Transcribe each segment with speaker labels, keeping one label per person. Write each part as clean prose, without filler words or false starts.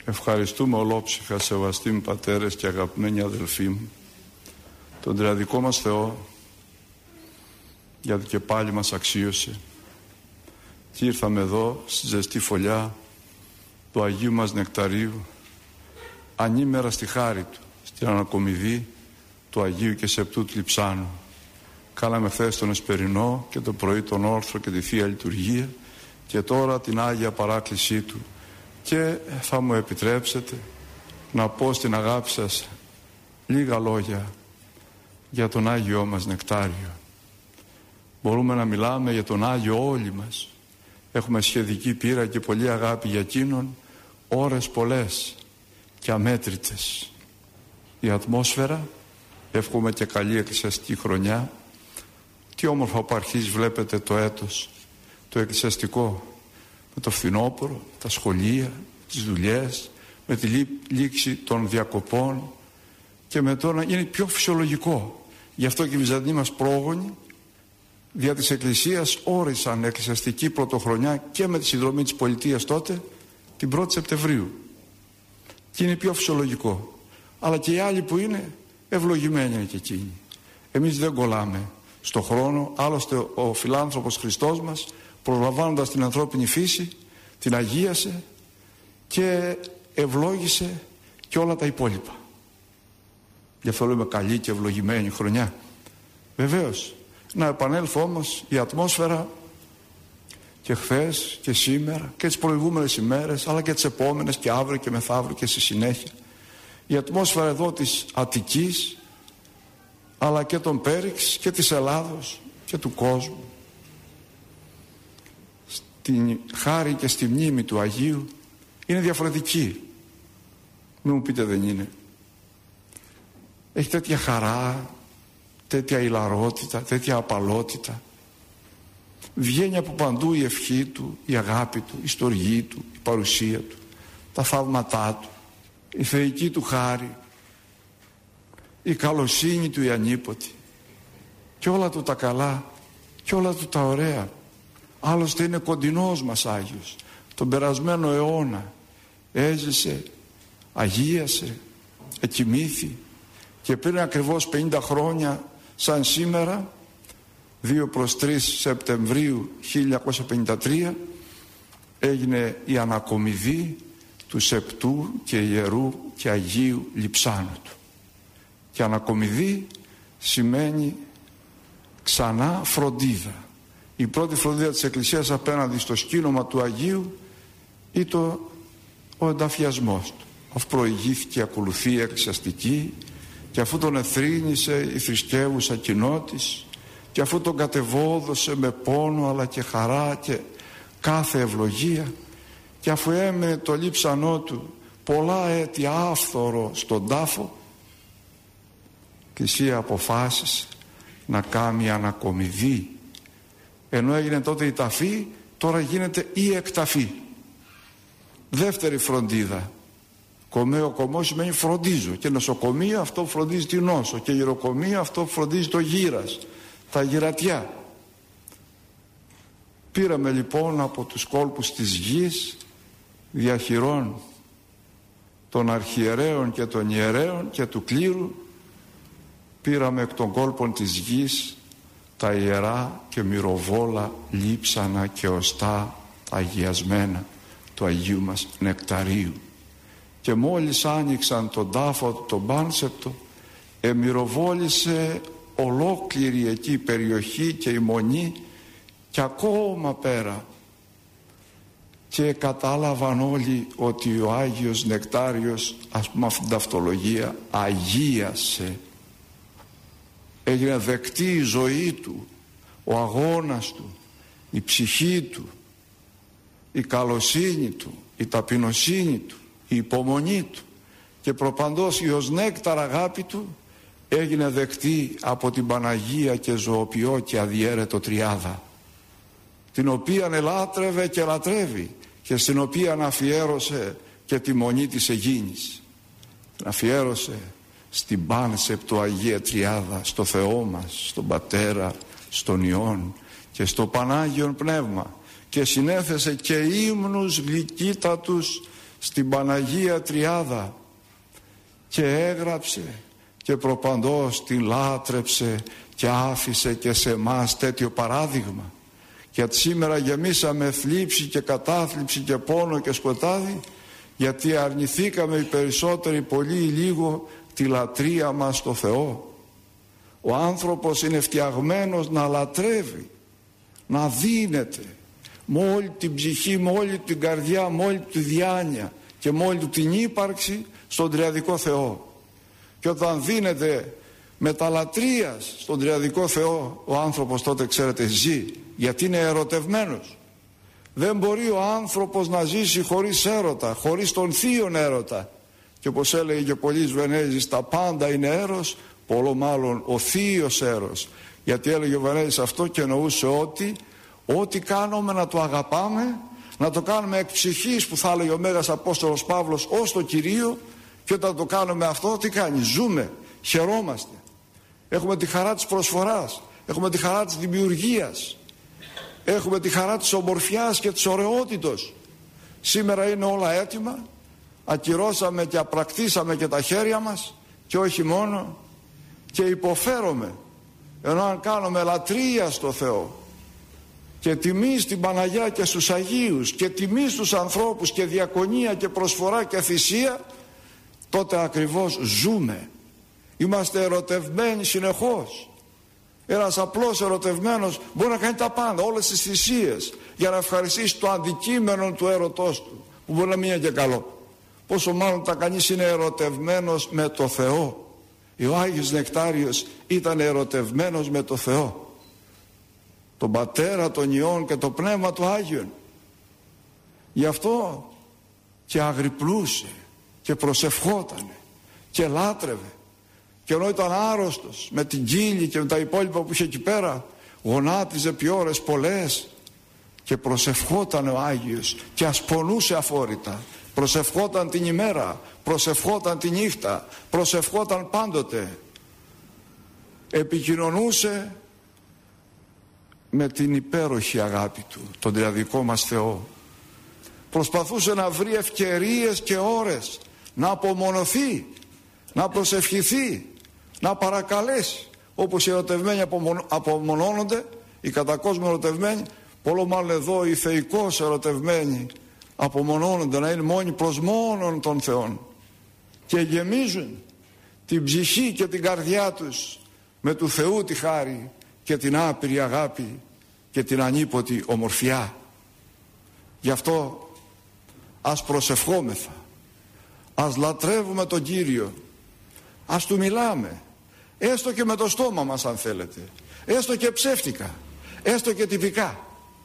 Speaker 1: Ευχαριστούμε ολόψυχα, σεβαστοί μου πατέρες και αγαπημένοι αδελφοί μου, τον τριαδικό μας Θεό, γιατί και πάλι μας αξίωσε και ήρθαμε εδώ στη ζεστή φωλιά του Αγίου μας Νεκταρίου, ανήμερα στη χάρη Του, στην ανακομιδή του Αγίου και Σεπτού του Λειψάνου. Κάναμε χθες τον Εσπερινό και το πρωί τον Όρθρο και τη Θεία Λειτουργία και τώρα την Άγια Παράκλησή Του. Και θα μου επιτρέψετε να πω στην αγάπη σας λίγα λόγια για τον Άγιό μας Νεκτάριο. Μπορούμε να μιλάμε για τον Άγιο όλοι μας. Έχουμε σχεδική πείρα και πολλή αγάπη για εκείνον, ώρες πολλές και αμέτρητες. Η ατμόσφαιρα, εύχομαι και καλή εκκλησιαστική χρονιά. Τι όμορφα που αρχίζει βλέπετε το έτος, το εκκλησιαστικό, με το φθινόπωρο, τα σχολεία, τις δουλειές, με τη λήξη των διακοπών και με το να είναι πιο φυσιολογικό. Γι' αυτό και οι Βυζαντινοί μας πρόγονοι δια της Εκκλησίας όρισαν εκκλησιαστική πρωτοχρονιά και με τη συνδρομή της πολιτείας τότε την 1η Σεπτεμβρίου. Και είναι πιο φυσιολογικό. Αλλά και οι άλλοι που είναι ευλογημένοι είναι και εκείνοι. Εμείς δεν κολλάμε στο χρόνο, άλλωστε ο φιλάνθρωπος Χριστός μας, προλαμβάνοντας την ανθρώπινη φύση, την αγίασε και ευλόγησε και όλα τα υπόλοιπα. Γι' αυτό λέμε καλή και ευλογημένη χρονιά. Βεβαίως, να επανέλθω όμως η ατμόσφαιρα και χθες και σήμερα και τις προηγούμενες ημέρες, αλλά και τις επόμενες και αύριο και μεθαύριο και στη συνέχεια. Η ατμόσφαιρα εδώ της Αττικής, αλλά και των Πέριξ και της Ελλάδος και του κόσμου, στην χάρη και στη μνήμη του Αγίου, είναι διαφορετική. Μην μου πείτε δεν είναι. Έχει τέτοια χαρά, τέτοια ηλαρότητα, τέτοια απαλότητα. Βγαίνει από παντού η ευχή Του, η αγάπη Του, η στοργή Του, η παρουσία Του, τα θαύματά Του, η θεϊκή Του χάρη, η καλοσύνη Του η ανίποτη και όλα Του τα καλά και όλα Του τα ωραία. Άλλωστε είναι κοντινός μας Άγιος. Τον περασμένο αιώνα έζησε, αγίασε, εκοιμήθη και πριν ακριβώς 50 χρόνια σαν σήμερα, 2 προς 3 Σεπτεμβρίου 1953, έγινε η ανακομιδή του Σεπτού και Ιερού και Αγίου Λειψάνου Του. Και ανακομιδή σημαίνει ξανά φροντίδα. Η πρώτη φροντίδα της Εκκλησίας απέναντι στο σκήνομα του Αγίου ή ο ενταφιασμός του. Αφού προηγήθηκε η ακολουθία εκκλησιαστική και αφού τον εθρήνησε η θρησκεύουσα κοινότης και αφού τον κατεβόδωσε με πόνο αλλά και χαρά και κάθε ευλογία και αφού έμενε το λείψανό του πολλά έτη άφθορο στον τάφο, η Εκκλησία αποφάσισε να κάνει ανακομιδή. Ενώ έγινε τότε η ταφή, τώρα γίνεται η εκταφή. Δεύτερη φροντίδα. Κομαίο κομμό σημαίνει φροντίζω. Και νοσοκομείο αυτό που φροντίζει τη νόσο. Και γυροκομείο αυτό που φροντίζει το γύρας, τα γυρατιά. Πήραμε λοιπόν από τους κόλπους της γης, διαχειρών των αρχιερέων και των ιερέων και του κλήρου, πήραμε εκ των κόλπων της γης τα ιερά και μυρωβόλα λείψανα και οστά αγιασμένα του Αγίου μας Νεκταρίου. Και μόλις άνοιξαν τον τάφο του τον πάνσεπτο, εμυροβόλησε ολόκληρη εκεί η περιοχή και η μονή και ακόμα πέρα. Και κατάλαβαν όλοι ότι ο Άγιος Νεκτάριος, ας πούμε αυτήν την ταυτολογία, αγίασε. Έγινε δεκτή η ζωή του, ο αγώνας του, η ψυχή του, η καλοσύνη του, η ταπεινοσύνη του, η υπομονή του και προπαντός η ως νέκταρ αγάπη του έγινε δεκτή από την Παναγία και ζωοποιό και αδιέρετο Τριάδα, την οποία ελάτρευε και λατρεύει και στην οποία αφιέρωσε και τη μονή της Αιγίνης. Την αφιέρωσε στην πάνσεπτο Αγία Τριάδα, στο Θεό μας, στον Πατέρα, στον Υιόν και στο Πανάγιον Πνεύμα, και συνέθεσε και ύμνους γλυκύτατους στην Παναγία Τριάδα και έγραψε και προπαντός την λάτρεψε και άφησε και σε εμάς τέτοιο παράδειγμα. Γιατί σήμερα γεμίσαμε θλίψη και κατάθλιψη και πόνο και σκοτάδι, γιατί αρνηθήκαμε οι περισσότεροι πολύ ή λίγο τη λατρεία μας στο Θεό. Ο άνθρωπος είναι φτιαγμένος να λατρεύει, να δίνεται με όλη την ψυχή, με όλη την καρδιά, με όλη τη διάνοια και με όλη του την ύπαρξη στον Τριαδικό Θεό. Και όταν δίνεται με τα λατρείας στον Τριαδικό Θεό, ο άνθρωπος τότε, ξέρετε, ζει, γιατί είναι ερωτευμένος. Δεν μπορεί ο άνθρωπος να ζήσει χωρίς έρωτα, χωρίς τον θείον έρωτα. Και όπως έλεγε και πολλής Βενέζης, τα πάντα είναι έρος, πολλό μάλλον ο θείος έρος. Γιατί έλεγε ο Βενέζης αυτό και εννοούσε ότι ό,τι κάνουμε να το αγαπάμε, να το κάνουμε εκ ψυχής, που θα έλεγε ο Μέγας Απόστολος Παύλος, ως το Κυρίο. Και όταν το κάνουμε αυτό, τι κάνει? Ζούμε, χαιρόμαστε. Έχουμε τη χαρά της προσφοράς, έχουμε τη χαρά της δημιουργίας, έχουμε τη χαρά της ομορφιάς και της ωραιότητος. Σήμερα είναι όλα έτοιμα, ακυρώσαμε και απρακτήσαμε και τα χέρια μας, και όχι μόνο, και υποφέρομαι. Ενώ αν κάνουμε λατρεία στο Θεό και τιμή στην Παναγιά και στους Αγίους και τιμή στους ανθρώπους και διακονία και προσφορά και θυσία, τότε ακριβώς ζούμε. Είμαστε ερωτευμένοι συνεχώς. Ένας απλός ερωτευμένος μπορεί να κάνει τα πάντα, όλες τις θυσίες, για να ευχαριστήσει το αντικείμενο του έρωτός του, που μπορεί να μην είναι και καλό. Πόσο μάλλον όταν κανείς είναι ερωτευμένος με το Θεό. Ο Άγιος Νεκτάριος ήταν ερωτευμένος με το Θεό, τον Πατέρα, τον Υιόν και το Πνεύμα του Άγιον. Γι' αυτό και αγρυπνούσε και προσευχότανε και λάτρευε. Και ενώ ήταν άρρωστος με την κύλη και με τα υπόλοιπα που είχε εκεί πέρα, γονάτιζε επί ώρες πολλές και προσευχόταν ο Άγιος και ασπονούσε αφόρητα. Προσευχόταν την ημέρα, προσευχόταν τη νύχτα, προσευχόταν πάντοτε. Επικοινωνούσε με την υπέροχη αγάπη του, τον Τριαδικό μας Θεό. Προσπαθούσε να βρει ευκαιρίες και ώρες να απομονωθεί, να προσευχηθεί, να παρακαλέσει. Όπως οι ερωτευμένοι απομονώνονται, οι κατά κόσμο ερωτευμένοι, πολλό μάλλον εδώ οι θεϊκώς ερωτευμένοι απομονώνονται, να είναι μόνοι προς μόνον των Θεών και γεμίζουν την ψυχή και την καρδιά τους με του Θεού τη χάρη και την άπειρη αγάπη και την ανίποτη ομορφιά. Γι' αυτό ας προσευχόμεθα, ας λατρεύουμε τον Κύριο, ας Του μιλάμε, έστω και με το στόμα μας αν θέλετε, έστω και ψεύτικα, έστω και τυπικά.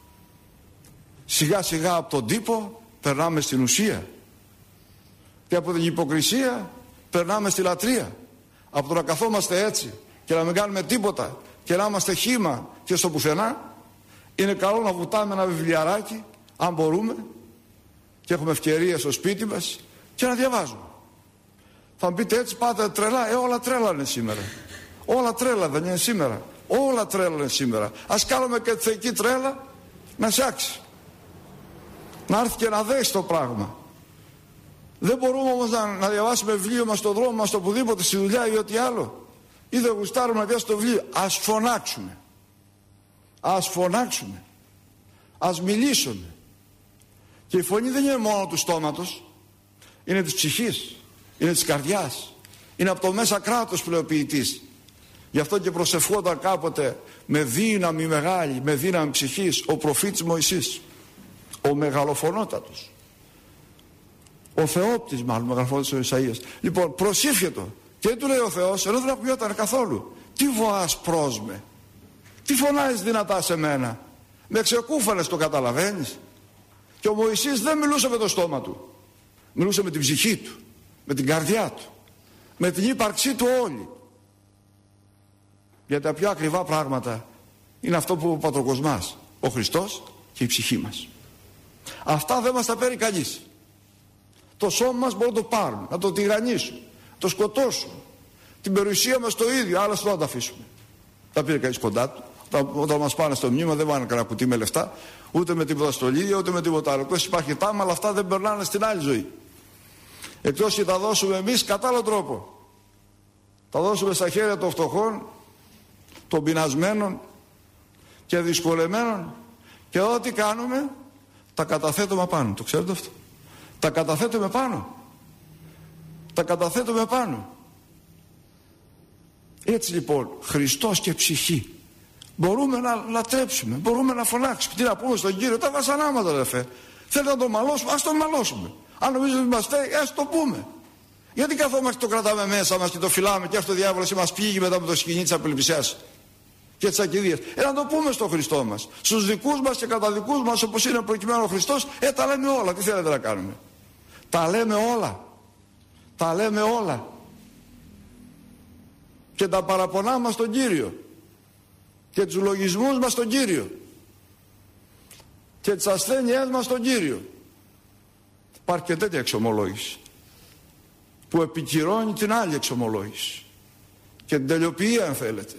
Speaker 1: Σιγά σιγά από τον τύπο περνάμε στην ουσία και από την υποκρισία περνάμε στη λατρεία. Από το να καθόμαστε έτσι και να μην κάνουμε τίποτα και να είμαστε χύμα και στο πουθενά, είναι καλό να βουτάμε ένα βιβλιαράκι αν μπορούμε και έχουμε ευκαιρία στο σπίτι μας και να διαβάζουμε. Θα μου πείτε, έτσι πάτε τρελά? Όλα τρέλα είναι σήμερα. Όλα τρέλα δεν είναι σήμερα? Όλα τρέλα είναι σήμερα. Ας κάνουμε και τη θεϊκή τρέλα να σάξει, να έρθει και να δέσει το πράγμα. Δεν μπορούμε όμως να διαβάσουμε βιβλίο μας στον δρόμο μας, στο οπουδήποτε, στη δουλειά ή ό,τι άλλο, ή δεν γουστάρουμε να διαβάσουμε το βιβλίο. Ας φωνάξουμε, ας φωνάξουμε, ας μιλήσουμε. Και η φωνή δεν είναι μόνο του στόματος, είναι της ψυχής, είναι της καρδιάς, είναι από το μέσα κράτος πλεοποιητής. Γι' αυτό και προσευχόταν κάποτε με δύναμη μεγάλη, με δύναμη ψυχής, ο προφήτης Μωυσής, ο μεγαλοφωνότατος, ο Θεόπτης μάλλον, μεγαλοφωνότατος ο Ισαΐας. Λοιπόν, προσήφιετο και του λέει ο Θεός, ενώ δεν ακουγόταν καθόλου, τι βοάς πρόσμε, τι φωνάζεις δυνατά σε μένα, με ξεκούφανες, το καταλαβαίνεις? Και ο Μωυσής δεν μιλούσε με το στόμα του, μιλούσε με την ψυχή του, με την καρδιά του, με την ύπαρξή του όλη. Γιατί τα πιο ακριβά πράγματα είναι αυτό που ο Πατροκοσμάς, ο Χριστός και η ψυχή μας. Αυτά δεν μας τα παίρνει κανείς. Το σώμα μας μπορούν να το πάρουν, να το τυραννίσουν, να το σκοτώσουν. Την περιουσία μας το ίδιο, άλλα δεν θα τα αφήσουμε. Τα πήρε κανείς κοντά του. Όταν μας πάνε στο μνήμα δεν πάνε κανένα κουτί με λεφτά, ούτε με τίποτα στολίδια, ούτε με τίποτα άλλο. Υπάρχει τάμα, αλλά αυτά δεν περνάνε στην άλλη ζωή. Εκτός και τα δώσουμε εμείς κατά άλλο τρόπο. Τα δώσουμε στα χέρια των φτωχών, των πεινασμένων και δυσκολεμένων, και ό,τι κάνουμε τα καταθέτουμε πάνω. Το ξέρετε αυτό? Τα καταθέτουμε πάνω. Τα καταθέτουμε πάνω. Έτσι λοιπόν, Χριστός και ψυχή. Μπορούμε να λατρέψουμε, μπορούμε να φωνάξουμε. Τι να πούμε στον Κύριο? Τα βασανάματα δεν φέρει. Θέλετε να το μαλώσουμε? Ας το μαλώσουμε. Αν νομίζετε ότι μας φταίει, ας το πούμε. Γιατί καθόμαστε το κρατάμε μέσα μας και το φυλάμε και αυτό ο διάβολος μας πήγει μετά από το σκηνή της απελπισίας και της ακιδείας? Να το πούμε στον Χριστό μας, στους δικούς μας και κατά δικούς μας, όπως είναι προκειμένου ο Χριστός. Τα λέμε όλα. Τι θέλετε να κάνουμε? Τα λέμε όλα. Τα λέμε όλα. Και τα παραπονά μας στον Κύριο και τους λογισμούς μας στον Κύριο και τις ασθένειές μας στον Κύριο. Υπάρχει και τέτοια εξομολόγηση που επικυρώνει την άλλη εξομολόγηση και την τελειοποιεί, αν θέλετε.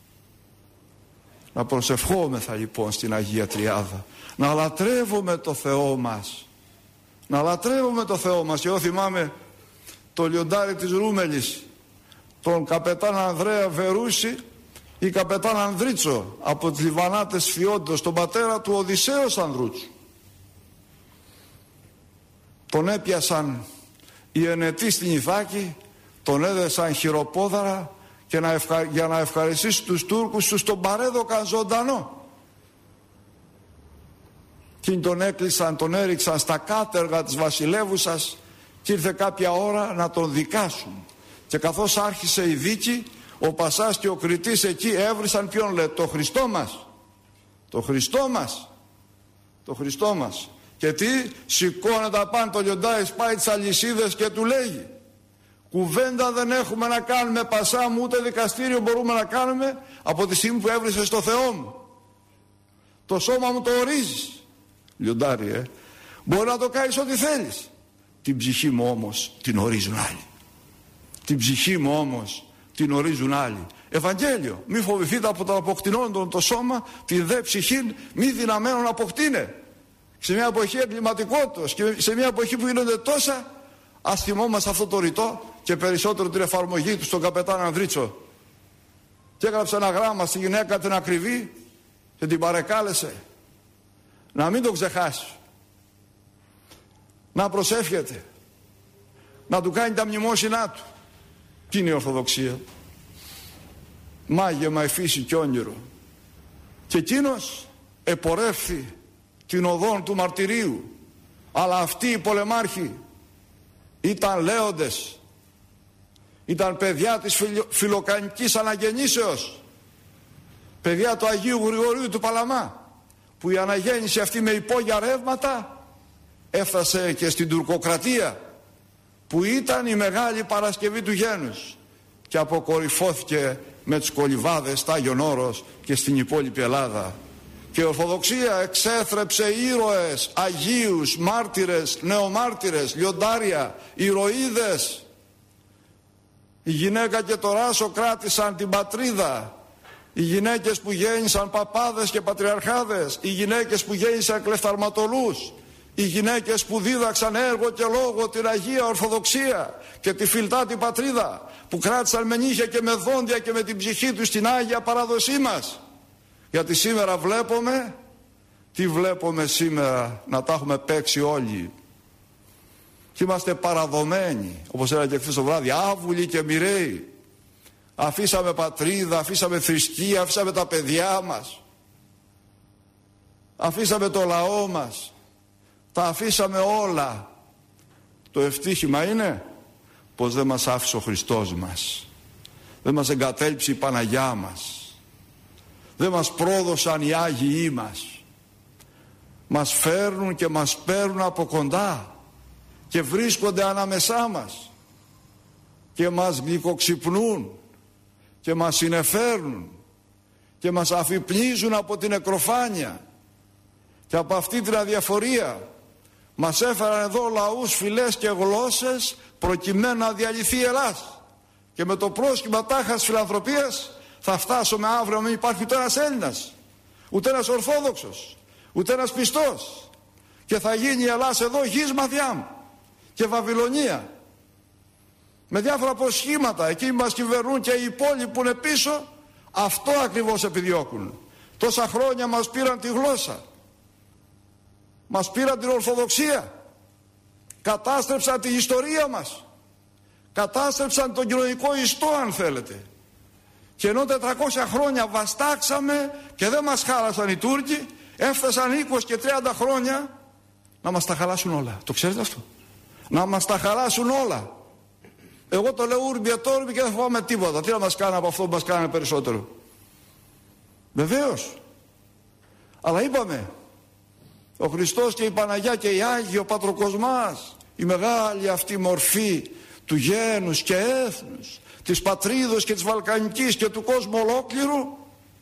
Speaker 1: Να προσευχόμεθα λοιπόν στην Αγία Τριάδα, να λατρεύουμε το Θεό μας, να λατρεύουμε το Θεό μας. Και εγώ θυμάμαι το λιοντάρι της Ρούμελης, τον καπετάν Ανδρέα Βερούση ή καπετάν Ανδρίτσο από τις Λιβανάτες Φιόντος, τον πατέρα του Οδυσσέως Ανδρούτσου. Τον έπιασαν οι ενετοί στην Ιθάκη, τον έδεσαν χειροπόδαρα και για να ευχαριστήσει τους Τούρκους τους τον παρέδωκαν ζωντανό. Και τον έκλεισαν, τον έριξαν στα κάτεργα της βασιλεύουσας και ήρθε κάποια ώρα να τον δικάσουν. Και καθώς άρχισε η δίκη, ο Πασάς και ο Κριτής εκεί έβρισαν ποιον? Λέει, το Χριστό μας. Το Χριστό μας. Το Χριστό μας. Και τι? Σηκώνεται απάνω το λιοντάρι, σπάει τις αλυσίδες και του λέγει: κουβέντα δεν έχουμε να κάνουμε, Πασά μου, ούτε δικαστήριο μπορούμε να κάνουμε από τη στιγμή που έβρισες το Θεό μου. Το σώμα μου το ορίζεις. Λιοντάρι, μπορεί να το κάνεις ό,τι θέλεις. Την ψυχή μου όμως την ορίζουν άλλοι. Την ψυχή μου όμως την ορίζουν άλλοι. Ευαγγέλιο, μη φοβηθείτε από τον αποκτηνόντων το σώμα, την δε ψυχήν μη δυναμένων αποκτήνε. Σε μια εποχή εγκληματικότητας και σε μια εποχή που γίνονται τόσα, ας θυμόμαστε αυτό το ρητό και περισσότερο την εφαρμογή του στον καπετάν Ανδρίτσο. Και έγραψε ένα γράμμα στη γυναίκα την ακριβή και την παρεκάλεσε να μην το ξεχάσει, να προσεύχεται, να του κάνει τα μνημόσυνά του. Τι είναι η Ορθοδοξία? Μάγεμα, εφύση και όνειρο. Και εκείνος επορεύθη την οδόν του μαρτυρίου, αλλά αυτοί οι πολεμάρχοι ήταν λέοντες, ήταν παιδιά της φιλοκανικής αναγεννήσεως, παιδιά του Αγίου Γρηγορίου του Παλαμά, που η αναγέννηση αυτή με υπόγεια ρεύματα έφτασε και στην τουρκοκρατία, που ήταν η Μεγάλη Παρασκευή του γένους και αποκορυφώθηκε με τους κολυβάδες στα Άγιον Όρος και στην υπόλοιπη Ελλάδα. Και η Ορθοδοξία εξέθρεψε ήρωες, αγίους, μάρτυρες, νεομάρτυρες, λιοντάρια, ηρωίδες. Η γυναίκα και το ράσο κράτησαν την πατρίδα. Οι γυναίκες που γέννησαν παπάδες και πατριαρχάδες, οι γυναίκες που γέννησαν κλεφταρματολούς, οι γυναίκες που δίδαξαν έργο και λόγο την Αγία Ορθοδοξία και τη φιλτά την πατρίδα, που κράτησαν με νύχια και με δόντια και με την ψυχή τους την Άγια παράδοσή μας. Γιατί σήμερα βλέπουμε, τι βλέπουμε σήμερα? Να τα έχουμε παίξει όλοι. Και είμαστε παραδομένοι, όπως έλεγα και χθες το βράδυ, άβουλοι και μοιραίοι. Αφήσαμε πατρίδα, αφήσαμε θρησκεία, αφήσαμε τα παιδιά μας, αφήσαμε το λαό μας, τα αφήσαμε όλα. Το ευτύχημα είναι πως δεν μας άφησε ο Χριστός μας, δεν μας εγκατέλειψε η Παναγιά μας, δεν μας πρόδωσαν οι Άγιοι μας. Μας φέρνουν και μας παίρνουν από κοντά και βρίσκονται ανάμεσά μας και μας γλυκοξυπνούν και μας συνεφέρνουν και μας αφυπνίζουν από την νεκροφάνεια και από αυτή την αδιαφορία. Μας έφεραν εδώ λαούς, φυλές και γλώσσες προκειμένου να διαλυθεί η Ελλάς, και με το πρόσχημα τάχας φιλανθρωπίας θα φτάσουμε αύριο μην υπάρχει ούτε ένας Έλληνας, ούτε ένας Ορθόδοξος, ούτε ένας πιστός, και θα γίνει η Ελλάς εδώ γης μαδιάμ και Βαβυλωνία με διάφορα προσχήματα. Εκείνοι μας κυβερνούν και οι υπόλοιποι που είναι πίσω, αυτό ακριβώς επιδιώκουν. Τόσα χρόνια μας πήραν τη γλώσσα, μας πήραν την Ορθοδοξία, κατάστρεψαν την ιστορία μας, κατάστρεψαν τον κοινωνικό ιστό, αν θέλετε. Και ενώ 400 χρόνια βαστάξαμε και δεν μας χάλασαν οι Τούρκοι, έφτασαν 20 και 30 χρόνια να μας τα χαλάσουν όλα. Το ξέρετε αυτό? Να μας τα χαλάσουν όλα. Εγώ το λέω ούρμπι ετόρμπι και δεν φοβάμαι τίποτα. Τι να μας κάνει από αυτό που μας κάνανε περισσότερο? Βεβαίως. Αλλά είπαμε, ο Χριστός και η Παναγιά και οι Άγιοι, ο Πατροκοσμάς, η μεγάλη αυτή μορφή του γένους και έθνους, της πατρίδος και της Βαλκανικής και του κόσμου ολόκληρου,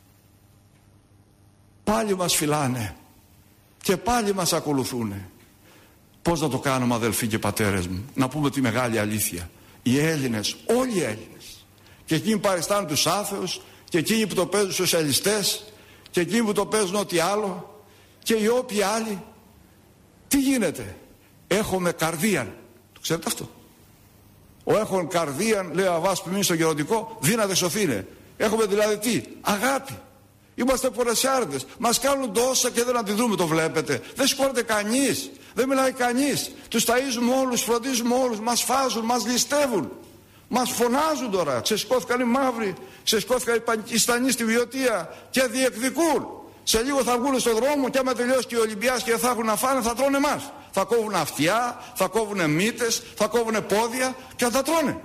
Speaker 1: πάλι μας φυλάνε και πάλι μας ακολουθούνε. Πώς να το κάνουμε, αδελφοί και πατέρες μου? Να πούμε τη μεγάλη αλήθεια. Οι Έλληνες, όλοι οι Έλληνες, και εκείνοι που παριστάνουν τους άθεους, και εκείνοι που το παίζουν σοσιαλιστές, και εκείνοι που το παίζουν ό,τι άλλο, και οι όποιοι άλλοι, τι γίνεται? Έχουμε καρδίαν. Το ξέρετε αυτό? Ο έχων καρδίαν, λέει ο Αββάς Ποιμήν στο Γεροντικό, δύναται σωθήνε. Έχουμε δηλαδή τι? Αγάπη. Είμαστε πορεσιάρδες. Μας κάνουν τόσα και δεν αντιδρούμε, το βλέπετε? Δεν σηκώνεται κανείς, δεν μιλάει κανείς. Τους ταΐζουμε όλους, φροντίζουμε όλους, μας φάζουν, μας ληστεύουν. Μας φωνάζουν τώρα. Ξεσηκώθηκαν οι μαύροι, ξεσηκώθηκαν οι Πακιστανοί στη Βιωτία και διεκδικούν. Σε λίγο θα βγουν στον δρόμο και άμα τελειώσει και η Ολυμπιάς και θα έχουν να φάνε, θα τρώνε εμάς. Θα κόβουν αυτιά, θα κόβουν μύτες, θα κόβουν πόδια και θα τα τρώνε.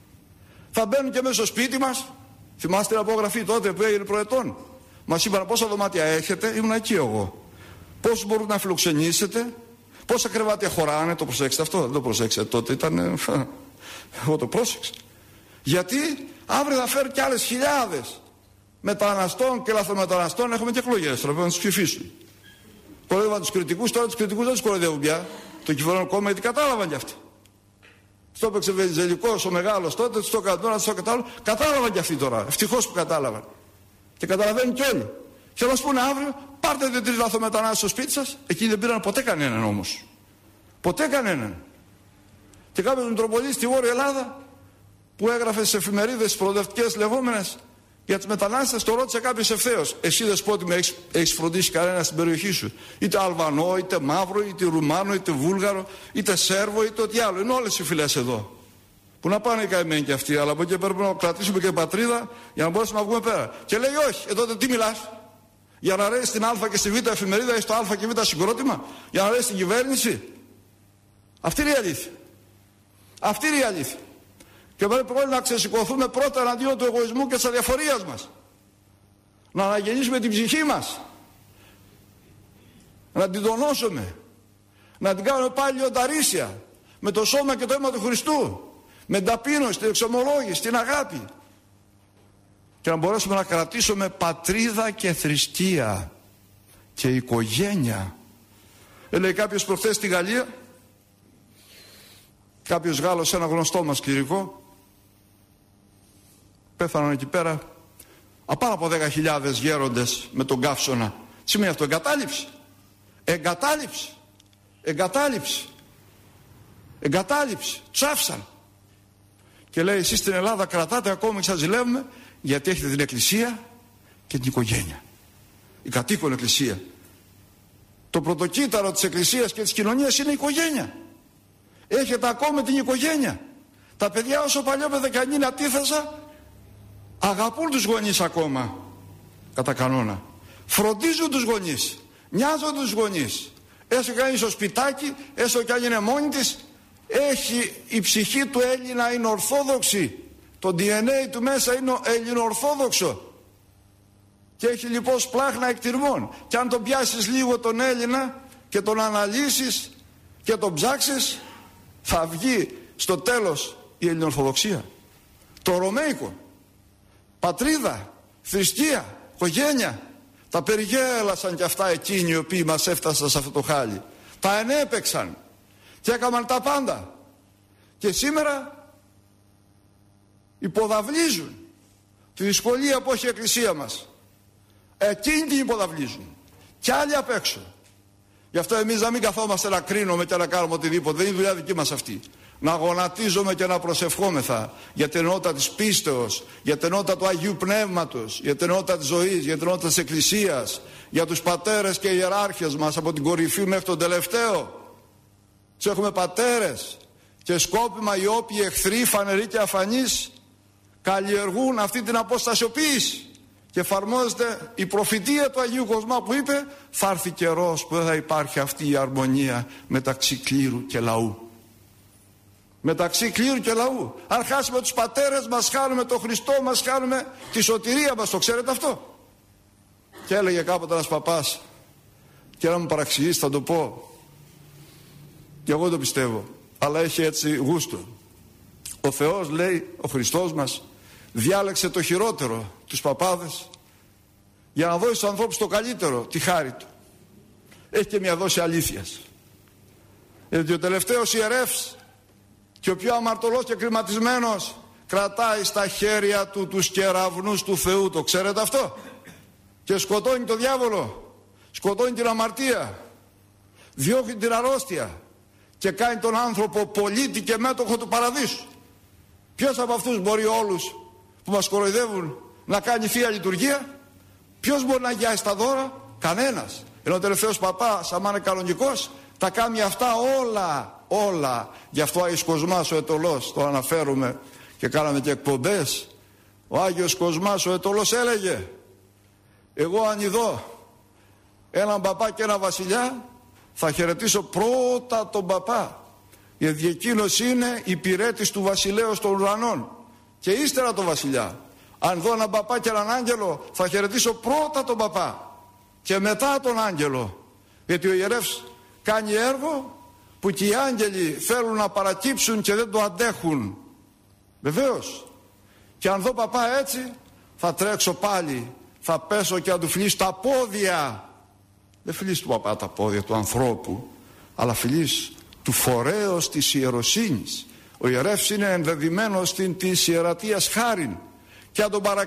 Speaker 1: Θα μπαίνουν και μέσα στο σπίτι μας. Θυμάστε την απογραφή τότε που έγινε προετών? Μας είπαν πόσα δωμάτια έχετε, ήμουν εκεί εγώ. Πόσους μπορείτε να φιλοξενήσετε, πόσα κρεβάτια χωράνε, το προσέξτε αυτό? Δεν το προσέξτε τότε, ήταν. Εγώ το πρόσεξα. Γιατί αύριο θα φέρουν και άλλες χιλιάδες μεταναστών και λαθρομεταναστών. Έχουμε και εκλογές τώρα, πρέπει να τους ψηφίσουν. Κοροϊδεύαν τους κριτικούς, τώρα τους κριτικούς δεν τους κοροϊδεύουν πια. Το κυβερνών κόμμα, γιατί κατάλαβαν κι αυτοί. Στο έπαιξε Βενιζελικός ο μεγάλος τότε, τους το κατάλαβαν, τους το κατάλαβαν. Κατάλαβαν κι αυτοί τώρα. Ευτυχώς που κατάλαβαν. Και καταλαβαίνουν κι όλοι. Και να μας πούνε αύριο, πάρτε 2-3 λαθρομετανάστες στο σπίτι σας. Εκείνοι δεν πήραν ποτέ κανέναν όμως. Ποτέ κανέναν. Και κάποιος Μητροπολίτης στη Βόρεια Ελλάδα που έγραφε στις εφημερίδες προοδευτικές λεγόμενες για τις μετανάστες, το ρώτησε κάποιος ευθέως: εσύ δεσπότη με έχεις φροντίσει κανένα στην περιοχή σου? Είτε Αλβανό, είτε Μαύρο, είτε Ρουμάνο, είτε Βούλγαρο, είτε Σέρβο, είτε ό,τι άλλο. Είναι όλες οι φυλές εδώ. Που να πάνε οι καημένοι κι αυτοί, αλλά από εκεί πρέπει να κρατήσουμε και πατρίδα για να μπορέσουμε να βγούμε πέρα. Και λέει όχι, τότε τι μιλάς? Για να ρέεις στην Α και στη Β εφημερίδα ή στο Α και Β συγκρότημα? Για να ρέεις στην κυβέρνηση? Αυτή είναι η αλήθεια. Αυτή είναι η αλήθεια. Και πρέπει όλοι να ξεσηκωθούμε πρώτα εναντίον του εγωισμού και της αδιαφορίας μας. Να αναγεννήσουμε την ψυχή μας. Να την τονώσουμε. Να την κάνουμε πάλι λιονταρίσια. Με το σώμα και το αίμα του Χριστού. Με την ταπείνωση, την εξομολόγηση, την αγάπη. Και να μπορέσουμε να κρατήσουμε πατρίδα και θρησκεία και οικογένεια. Έλεγε κάποιος προχθές στη Γαλλία, κάποιος Γάλλος, ένα γνωστό μας κληρικό, πέθαναν εκεί πέρα πάνω από 10.000 γέροντες με τον καύσωνα. Σημαίνει αυτό εγκατάλειψη. Εγκατάλειψη. Εγκατάλειψη. Εγκατάλειψη. Τσάφσαν. Και λέει εσείς στην Ελλάδα κρατάτε ακόμη και σας ζηλεύουμε γιατί έχετε την εκκλησία και την οικογένεια. Η κατοίκον εκκλησία. Το πρωτοκύτταρο της εκκλησίας και της κοινωνίας είναι η οικογένεια. Έχετε ακόμη την οικογένεια. Τα παιδιά όσο παλιόπαιδα κι αν είναι αντίθεσα αγαπούν τους γονείς ακόμα κατά κανόνα. Φροντίζουν τους γονείς. Νοιάζονται τους γονείς. Έστω κι αν είναι στο σπιτάκι, έστω κι αν είναι μόνη της, έχει η ψυχή του Έλληνα είναι ορθόδοξη. Το DNA του μέσα είναι ελληνοορθόδοξο. Και έχει λοιπόν σπλάχνα εκτιρμών. Και αν τον πιάσεις λίγο τον Έλληνα και τον αναλύσεις και τον ψάξεις, θα βγει στο τέλος η ελληνοορθοδοξία. Το ρωμαϊκό. Πατρίδα, θρησκεία, οικογένεια. Τα περιγέλασαν κι αυτά εκείνοι οι οποίοι μας έφτασαν σε αυτό το χάλι. Τα ενέπαιξαν και έκαναν τα πάντα. Και σήμερα υποδαβλίζουν τη δυσκολία που έχει η εκκλησία μας. Εκείνοι την υποδαβλίζουν. Κι άλλοι απ' έξω. Γι' αυτό εμείς να μην καθόμαστε να κρίνουμε και να κάνουμε οτιδήποτε. Δεν είναι δουλειά δική μας αυτή. να γονατίζομαι και να προσευχόμεθα για την ενότητα της πίστεως, για την ενότητα του Αγίου Πνεύματος, για την ενότητα της ζωής, για την ενότητα της Εκκλησίας, για τους πατέρες και ιεράρχες μας από την κορυφή μέχρι τον τελευταίο. Τους έχουμε πατέρες και σκόπιμα οι όποιοι εχθροί, φανεροί και αφανείς, καλλιεργούν αυτή την αποστασιοποίηση και εφαρμόζεται η προφητεία του Αγίου Κοσμά που είπε θα έρθει καιρός που δεν θα υπάρχει αυτή η αρμονία μεταξύ κλήρου και λαού. Μεταξύ κλήρου και λαού. Αν χάσουμε τους πατέρες μας, χάνουμε τον Χριστό μας, χάνουμε τη σωτηρία μας. Το ξέρετε αυτό? Και έλεγε κάποτε ένας παπάς, και να μου παραξηγήσει θα το πω, και εγώ το πιστεύω, αλλά έχει έτσι γούστο. Ο Θεός, λέει, ο Χριστός μας διάλεξε το χειρότερο, τους παπάδες, για να δώσει στους ανθρώπους το καλύτερο, τη χάρη του. Έχει και μια δόση αλήθειας. Γιατί ο τελευταίος ιερεύς και ο πιο αμαρτωλός και κρηματισμένος κρατάει στα χέρια του τους κεραυνούς του Θεού. Το ξέρετε αυτό? Και σκοτώνει τον διάβολο, σκοτώνει την αμαρτία, διώχνει την αρρώστια και κάνει τον άνθρωπο πολίτη και μέτοχο του παραδείσου. Ποιος από αυτούς μπορεί όλους που μας κοροϊδεύουν να κάνει Θεία Λειτουργία? Ποιος μπορεί να αγιάσει τα δώρα? Κανένας. Ενώ ο τελευταίος παπάς, άμα είναι κανονικός, τα κάνει αυτά όλα. Γι' αυτό ο Άγιος Κοσμάς ο Αιτωλός, το αναφέρουμε και κάναμε και εκπομπές. Ο Άγιος Κοσμάς ο Αιτωλός έλεγε, εγώ αν ειδώ έναν παπά και ένα βασιλιά, θα χαιρετήσω πρώτα τον παπά, γιατί εκείνος είναι υπηρέτης του βασιλέως των ουρανών, και ύστερα τον βασιλιά. Αν δω έναν παπά και έναν άγγελο, θα χαιρετήσω πρώτα τον παπά και μετά τον άγγελο, γιατί ο ιερεύς κάνει έργο που και οι άγγελοι θέλουν να παρακύψουν και δεν το αντέχουν. Βεβαίως. Και αν δω παπά έτσι, θα τρέξω πάλι, θα πέσω και να του φιλήσω τα πόδια. Δεν φιλείς του παπά τα πόδια του ανθρώπου, αλλά φιλείς του φορέως της ιεροσύνης. Ο ιερεύς είναι ενδεδειμένος στην της ιερατείας χάριν. Και να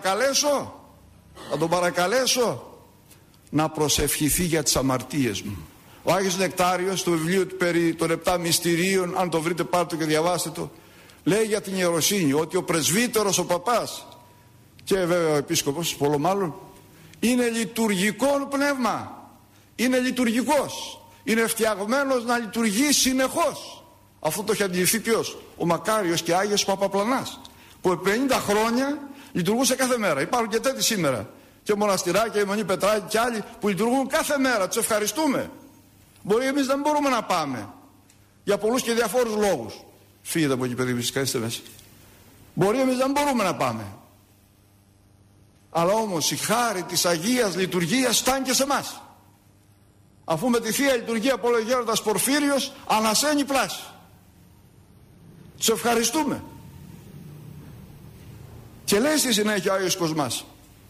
Speaker 1: τον παρακαλέσω να προσευχηθεί για τις αμαρτίες μου. Ο Άγιος Νεκτάριος στο βιβλίο του περί των 7 μυστηρίων, αν το βρείτε πάρτε το και διαβάστε το, λέει για την ιεροσύνη ότι ο πρεσβύτερος, ο παπάς και βέβαια ο επίσκοπος, πολλό μάλλον, είναι λειτουργικό πνεύμα. Είναι λειτουργικός. Είναι φτιαγμένος να λειτουργεί συνεχώς. Αυτό το έχει αντιληφθεί ποιος? Ο μακάριος και Άγιος Παπαπλανάς, που 50 χρόνια λειτουργούσε κάθε μέρα. Υπάρχουν και τέτοιοι σήμερα. Και μοναστηράκια, η Μονή Πετράκη και άλλοι που λειτουργούν κάθε μέρα. Τους ευχαριστούμε. Μπορεί εμείς να μην μπορούμε να πάμε για πολλούς και διαφόρους λόγους. Φύγετε από εκεί, παιδί, φυσικά είστε μέσα. Μπορεί εμείς να μην μπορούμε να πάμε. Αλλά όμως η χάρη της Αγίας Λειτουργίας φτάνει και σε εμάς. Αφού με τη Θεία Λειτουργία που έλεγε ο Γέροντας Πορφύριος ανασένει πλάση. Τους ευχαριστούμε. Και λέει στη συνέχεια ο Άγιος Κοσμάς,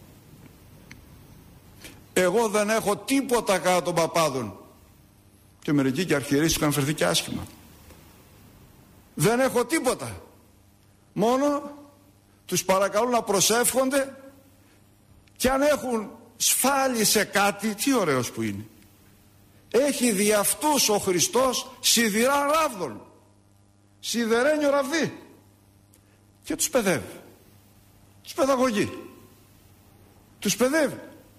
Speaker 1: εγώ δεν έχω τίποτα κατά των παπάδων. Και μερικοί και αρχιερείς τους είχαν φερθεί και άσχημα. Δεν έχω τίποτα. Μόνο τους παρακαλούν να προσεύχονται, και αν έχουν σφάλει σε κάτι, τι ωραίος που είναι. Έχει δι' αυτούς ο Χριστός σιδηρά ράβδων, σιδερένιο ραβδί, και τους παιδεύει, τους παιδαγωγεί, τους παιδεύει.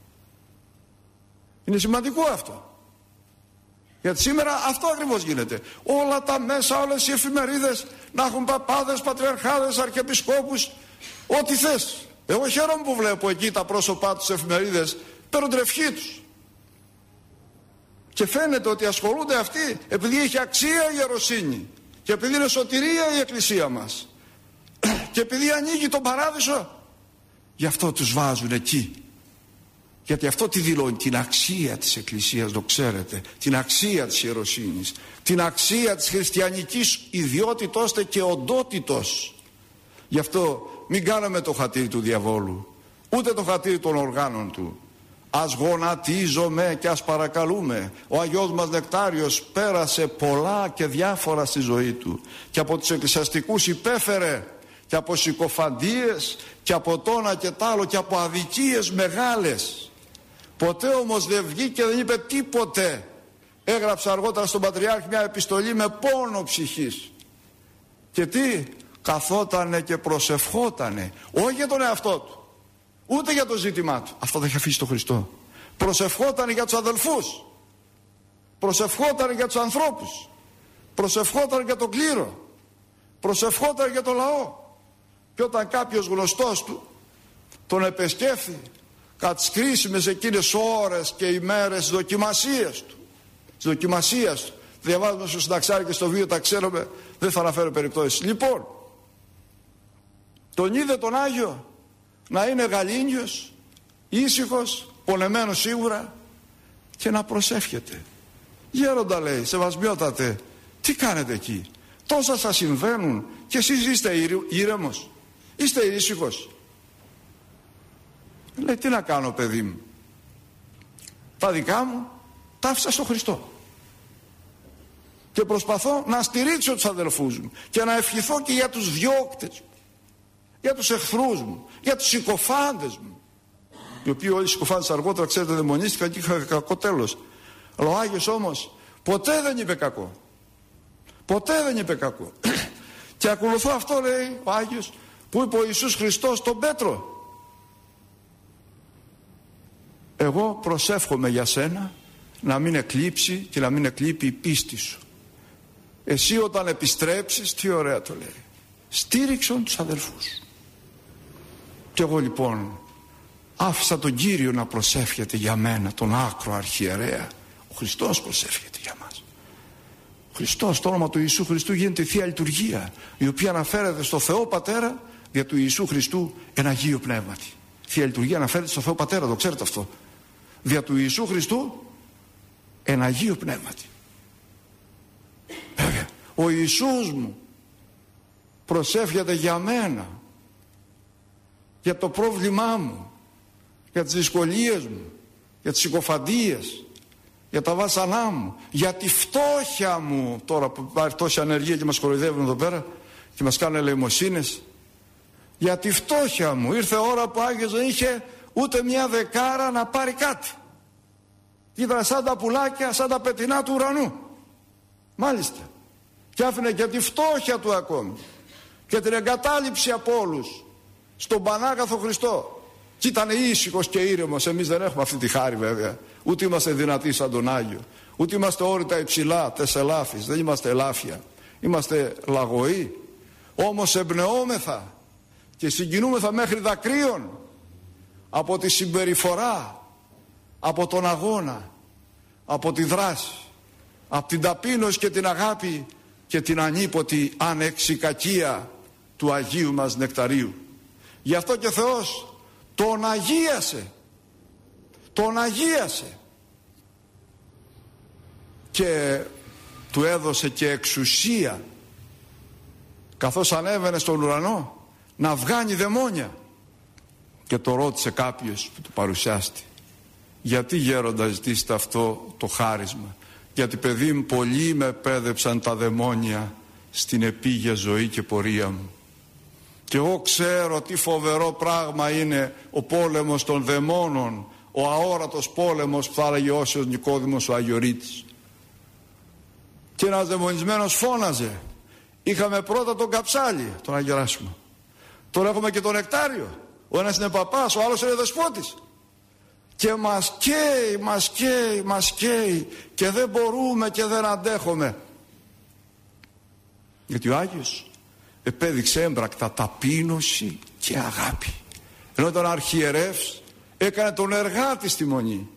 Speaker 1: Είναι σημαντικό αυτό, γιατί σήμερα αυτό ακριβώς γίνεται. Όλα τα μέσα, όλες οι εφημερίδες να έχουν παπάδες, πατριαρχάδες, αρχιεπισκόπους, ό,τι θες. Εγώ χαίρομαι που βλέπω εκεί τα πρόσωπά τους εφημερίδες, παίρνουν ευχή τους. Και φαίνεται ότι ασχολούνται αυτοί επειδή έχει αξία η ιεροσύνη και επειδή είναι σωτηρία η Εκκλησία μας και επειδή ανοίγει τον παράδεισο. Γι' αυτό τους βάζουν εκεί. Γιατί αυτό τι δηλώνει? Την αξία της Εκκλησίας, το ξέρετε. Την αξία της ιεροσύνης. Την αξία της χριστιανικής ιδιότητος και οντότητος. Γι' αυτό μην κάνουμε το χατήρι του διαβόλου, ούτε το χατήρι των οργάνων του. Ας γονατίζομαι και ας παρακαλούμε. Ο Αγιός μας Νεκτάριος πέρασε πολλά και διάφορα στη ζωή του, και από τους εκκλησιαστικούς υπέφερε και από συκοφαντίες και από τόνα και τ' άλλο και από αδικίες μεγάλες. Ποτέ όμως δεν βγήκε, δεν είπε τίποτε. Έγραψε αργότερα στον Πατριάρχη μια επιστολή με πόνο ψυχής Και τι? Καθότανε και προσευχότανε, όχι για τον εαυτό του, ούτε για το ζήτημά του. Αυτό το έχει αφήσει το Χριστό. Προσευχότανε για τους αδελφούς, προσευχότανε για τους ανθρώπους, προσευχότανε για τον κλήρο, προσευχότανε για τον λαό. Και όταν κάποιος γνωστός του τον επεσκέφθη κατά τις κρίσιμες εκείνες ώρες και ημέρες της δοκιμασίας του, διαβάζουμε στο Συνταξάρι και στο βίο, τα ξέρουμε, δεν θα αναφέρω περιπτώσεις. Λοιπόν, τον είδε τον Άγιο να είναι γαλήνιος, ήσυχος, πονεμένος σίγουρα, και να προσεύχεται. Γέροντα, λέει, σεβασμιότατε, τι κάνετε εκεί? Τόσα σας συμβαίνουν και εσείς είστε ήρεμος, είστε ήσυχος? Λέει, τι να κάνω, παιδί μου? Τα δικά μου τα άφησα στο Χριστό και προσπαθώ να στηρίξω τους αδελφούς μου και να ευχηθώ και για τους διώκτες μου, για τους εχθρούς μου, για τους συκοφάντες μου, οι οποίοι όλοι οι συκοφάντες αργότερα, ξέρετε, δαιμονίστηκαν και είχαν κακό τέλος. Αλλά ο Άγιος όμως ποτέ δεν είπε κακό, ποτέ δεν είπε κακό. Και ακολουθώ αυτό, λέει ο Άγιος, που είπε ο Ιησούς Χριστός στον Πέτρο: εγώ προσεύχομαι για σένα να μην εκλείψει και να μην εκλείπει η πίστη σου. Εσύ όταν επιστρέψεις, τι ωραία το λέει, στήριξον τους αδελφούς. Και εγώ λοιπόν άφησα τον Κύριο να προσεύχεται για μένα, τον άκρο αρχιερέα. Ο Χριστός προσεύχεται για μας. Ο Χριστός, το όνομα του Ιησού Χριστού γίνεται η Θεία Λειτουργία, η οποία αναφέρεται στο Θεό Πατέρα δια του Ιησού Χριστού εν Αγίου Πνεύματι. Η Θεία Λειτουργία αναφέρεται στο Θεό Πατέρα, το ξέρετε αυτό. Δια του Ιησού Χριστού εν Αγίου Πνεύματι. Βέβαια, ο Ιησούς μου προσεύχεται για μένα, για το πρόβλημά μου, για τις δυσκολίες μου, για τις συκοφαντίες, για τα βάσανά μου, για τη φτώχεια μου. Τώρα που υπάρχει τόση ανεργία και μας κοροϊδεύουν εδώ πέρα και μας κάνουν ελεημοσύνες, για τη φτώχεια μου. Ήρθε ώρα που ο Άγιος δεν είχε ούτε μια δεκάρα να πάρει κάτι. Ήταν σαν τα πουλάκια, σαν τα πετεινά του ουρανού. Μάλιστα. Και άφηνε και τη φτώχεια του ακόμη και την εγκατάλειψη από όλους στον Πανάγαθο Χριστό. Και ήταν ήσυχος και ήρεμος. Εμείς δεν έχουμε αυτή τη χάρη, βέβαια. Ούτε είμαστε δυνατοί σαν τον Άγιο, ούτε είμαστε όρυτα υψηλά, τεσελάφης. Δεν είμαστε ελάφια, είμαστε λαγωοί. Όμως εμπνεώμεθα και συγκινούμεθα μέχρι δακρύων από τη συμπεριφορά, από τον αγώνα, από τη δράση, από την ταπείνωση και την αγάπη και την ανίποτη ανεξικακία του Αγίου μας Νεκταρίου. Γι' αυτό και Θεός τον αγίασε, τον αγίασε και του έδωσε και εξουσία, καθώς ανέβαινε στον ουρανό, να βγάνει δαιμόνια. Και το ρώτησε κάποιος που του παρουσιάστη: γιατί, γέροντα, ζητήσετε αυτό το χάρισμα? Γιατί, παιδί μου, πολλοί με πέδεψαν τα δαιμόνια στην επίγεια ζωή και πορεία μου, και εγώ ξέρω τι φοβερό πράγμα είναι ο πόλεμος των δαιμόνων, ο αόρατος πόλεμος που θα έλεγε Όσιος Νικόδημος ο Αγιορείτης. Και ένας δαιμονισμένος φώναζε. Είχαμε πρώτα τον Καψάλη, τον Άγιο Γεράσιμο. Τώρα έχουμε και τον Νεκτάριο. Ο ένας είναι παπάς, ο άλλος είναι δεσπότης. Και μας καίει και δεν μπορούμε και δεν αντέχουμε. Γιατί ο Άγιος επέδειξε έμπρακτα ταπείνωση και αγάπη. Ενώ ήταν αρχιερεύς, έκανε τον εργάτη στη μονή.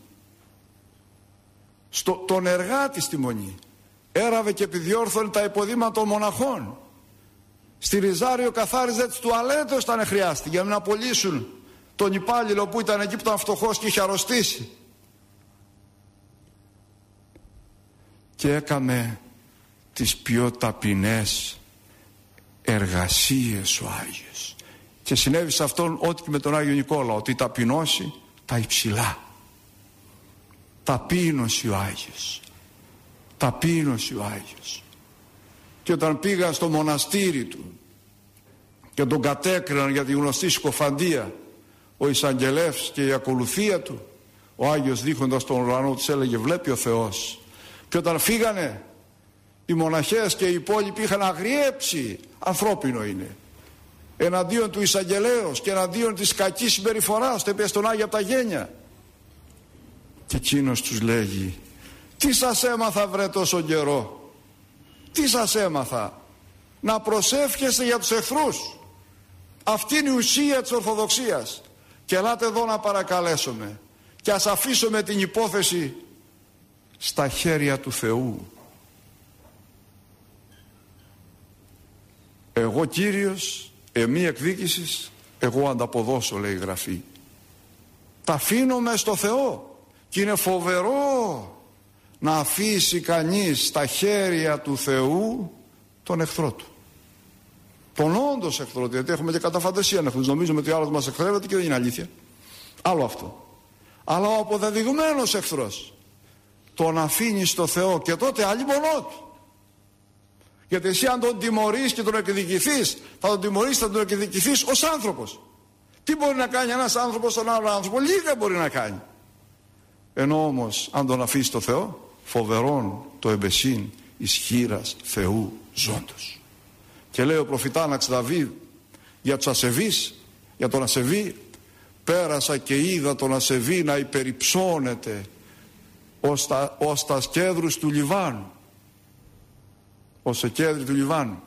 Speaker 1: Τον εργάτη στη μονή. Έραβε και επιδιόρθωνε τα υποδήματα των μοναχών. Στη Ριζάριο καθάριζε τις τουαλέτες όταν χρειάστηκε, για να μην απολύσουν τον υπάλληλο που ήταν εκεί, που ήταν φτωχός και είχε αρρωστήσει. Και έκαμε τις πιο ταπεινές εργασίες ο Άγιος. Και συνέβη σε αυτόν ό,τι και με τον Άγιο Νικόλαο, ότι ταπεινώσει τα υψηλά. Ταπείνωση ο Άγιος. Ταπείνωση ο Άγιος. Και όταν πήγαν στο μοναστήρι του και τον κατέκριναν για τη γνωστή συκοφαντία, ο εισαγγελεύς και η ακολουθία του, ο Άγιος δείχνοντας τον ουρανό τους έλεγε: βλέπει ο Θεός. Και όταν φύγανε Οι μοναχές και οι υπόλοιποι είχαν αγριέψει, ανθρώπινο είναι, εναντίον του εισαγγελέως και εναντίον της κακής συμπεριφοράς, το είπε στον Άγιο από τα γένια. Και εκείνος τους λέγει: τι σας έμαθα βρε τόσο καιρό? Τι σας έμαθα? Να προσεύχεστε για τους εχθρούς. Αυτή είναι η ουσία της Ορθοδοξίας. Και ελάτε εδώ να παρακαλέσουμε και ας αφήσουμε την υπόθεση στα χέρια του Θεού. Εγώ Κύριος, εμεί εκδίκησης, εγώ ανταποδώσω, λέει η Γραφή. Τα αφήνουμε στο Θεό. Και είναι φοβερό να αφήσει κανείς στα χέρια του Θεού τον εχθρό του. Τον όντως εχθρό του, γιατί έχουμε και κατά φαντασία να νομίζουμε ότι ο άλλος μας εχθρεύεται και δεν είναι αλήθεια. Άλλο αυτό. Αλλά ο αποδεδειγμένος εχθρός τον αφήνει στο Θεό και τότε αλλήμωνό του. Γιατί εσύ αν τον τιμωρείς και τον εκδικηθείς, θα τον τιμωρείς, θα τον εκδικηθείς ως άνθρωπος. Τι μπορεί να κάνει ένας άνθρωπος στον άλλο άνθρωπο? Λίγα μπορεί να κάνει. Ενώ όμως αν τον αφήσει στο Θεό, φοβερόν το εμπεσίν ισχύρας Θεού ζώντος. Και λέει ο προφητάναξ Δαβίδ για τους ασεβείς, για τον ασεβή: πέρασα και είδα τον ασεβή να υπερυψώνεται ως τα σκέδρους του Λιβάνου. Ως τα κέδρη του Λιβάνου.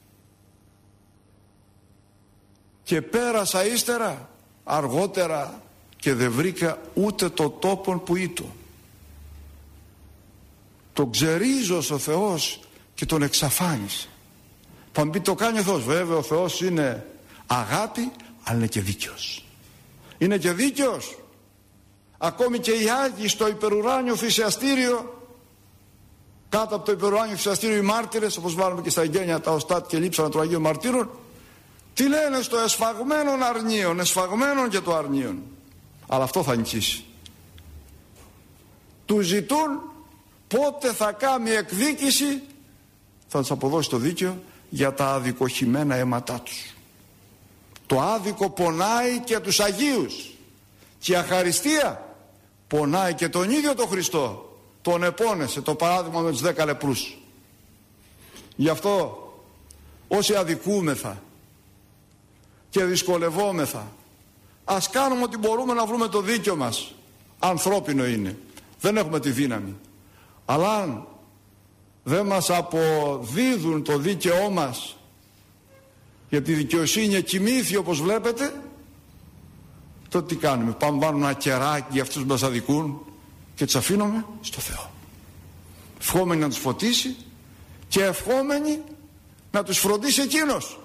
Speaker 1: Και πέρασα ύστερα, αργότερα, και δεν βρήκα ούτε το τόπον που ήτο. Τον ξερίζωσε ο Θεός και τον εξαφάνισε. Θα μου πει, το κάνει ο Θεός. Βέβαια ο Θεός είναι αγάπη, αλλά είναι και δίκαιος. Είναι και δίκαιος. Ακόμη και οι Άγιοι στο υπερουράνιο θυσιαστήριο, κάτω από το υπερουράνιο θυσιαστήριο, οι μάρτυρες, όπως βάλουμε και στα εγγένεια τα οστάτ και λείψανα των Αγίων Μαρτύρων, τι λένε? Στο εσφαγμένον αρνίον, εσφαγμένον και το αρνίον. Αλλά αυτό θα νικήσει. Του ζητούν πότε θα κάνει εκδίκηση, θα τους αποδώσει το δίκαιο για τα αδικοχημένα αίματά τους. Το άδικο πονάει και τους Αγίους, και η αχαριστία πονάει και τον ίδιο τον Χριστό. Τον επώνεσε, το παράδειγμα με τους 10 λεπρούς. Γι' αυτό όσοι αδικούμεθα και δυσκολευόμεθα, ας κάνουμε ό,τι μπορούμε να βρούμε το δίκαιο μας. Ανθρώπινο είναι, δεν έχουμε τη δύναμη. Αλλά αν δεν μας αποδίδουν το δίκαιό μας, γιατί η δικαιοσύνη εκοιμήθη όπως βλέπετε, τότε τι κάνουμε? Πάμε πάνω ένα κεράκι για αυτούς που μας αδικούν και τους αφήνουμε στο Θεό, ευχόμενοι να τους φωτίσει και ευχόμενοι να τους φροντίσει εκείνος.